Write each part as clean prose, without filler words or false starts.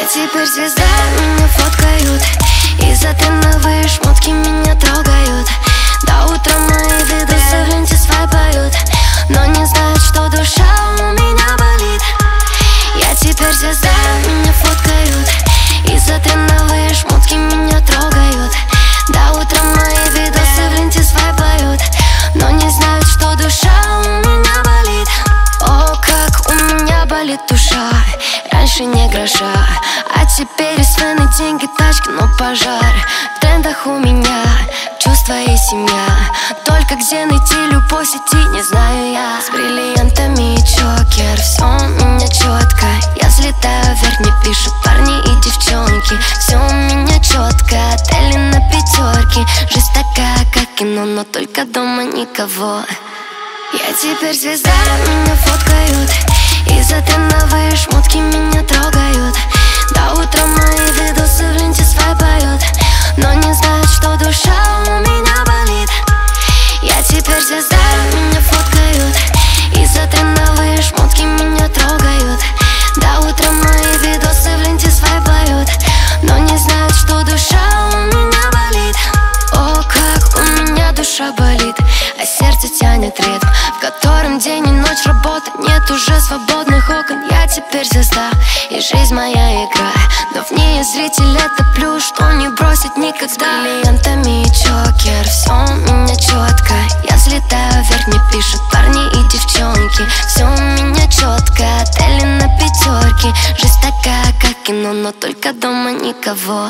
теперь звезда, меня фоткают, и за трендовые шмотки меня трогают. До утра мои видосы в ленте свайпают, но не знают, что душа у меня болит. Я теперь звезда, меня фоткают, и за трендовые шмотки меня трогают. До утра мои видосы в ленте свайпают, но не знают, что душа у меня болит. О, как у меня болит душа, раньше не гроша, а теперь из вены деньги, тачки, но пожар. В трендах у меня чувства и семья, только где найти любовь в сети, не знаю я. С бриллиантами и чокер, все у меня четко. Я взлетаю вверх, мне пишут парни и девчонки. Все у меня четко, отели на пятерке. Жизнь такая, как кино, но только дома никого. Я теперь звезда, меня фоткают, и за трендовые шмотки меня трогают. До утра мои видосы в ленте свайпают, но не знают, что душа у меня болит. Я теперь звезда, меня фоткают, и за трендовые шмотки меня трогают. До утра мои видосы в ленте свайпают, но не знают, что душа у меня болит. О, как у меня душа болит, а сердце тянет ритм, в котором день и ночь работа, нет уже свободных окон. Я теперь звезда, и жизнь моя игра, но в ней зритель это плюс, что не бросит никогда. С бриллиантами и чокер, все у меня четко. Я взлетаю вверх, мне пишут парни и девчонки. Все у меня четко, отели на пятерке. Жизнь такая, как кино, но только дома никого.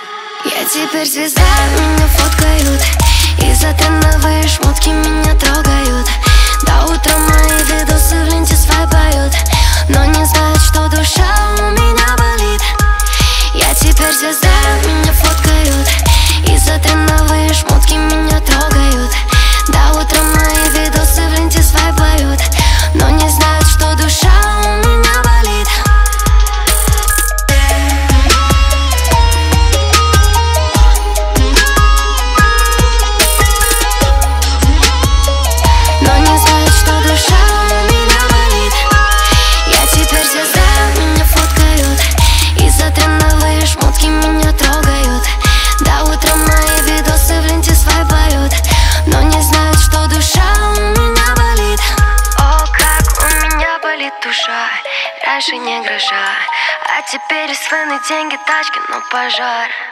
Я теперь звезда, меня фоткают, и за трендовые шмотки меня трогают. До утра мои видосы в ленте свайпают, но не знают, что душа у меня болит. Я теперь звезда, меня фоткают, и за трендовые шмотки меня трогают. До утра мои видосы в ленте свайпают, но не знают, что душа у меня болит. Но не знают, что душа у меня болит. Я теперь звезда, меня фоткают, и за трендовые шмотки меня трогают. До утра мои видосы в ленте свайпают, но не знают, что душа у меня болит. О, как у меня болит душа, раньше не гроша, а теперь из вены деньги, тачки, но пожар.